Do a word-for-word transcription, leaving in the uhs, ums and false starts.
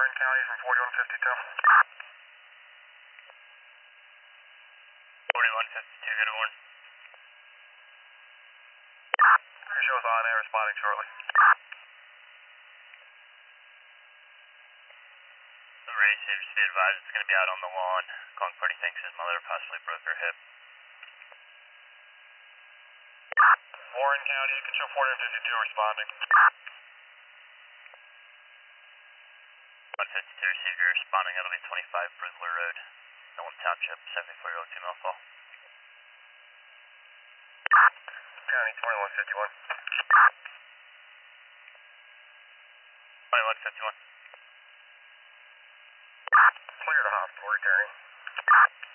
Warren County from forty-one fifty-two. forty-one fifty-two, good one. Show's on air, responding shortly. The race here, just be advised it's going to be out on the lawn. Calling party thinks his mother possibly broke her hip. Warren County, you can show forty-one fifty-two responding. one fifty-two received, you're responding. That'll be twenty-five Brizzler Road. Nolan Township, seventy-four-year-old female call. County twenty-one fifty-one. twenty-one fifty-one. Clear to hospital, returning.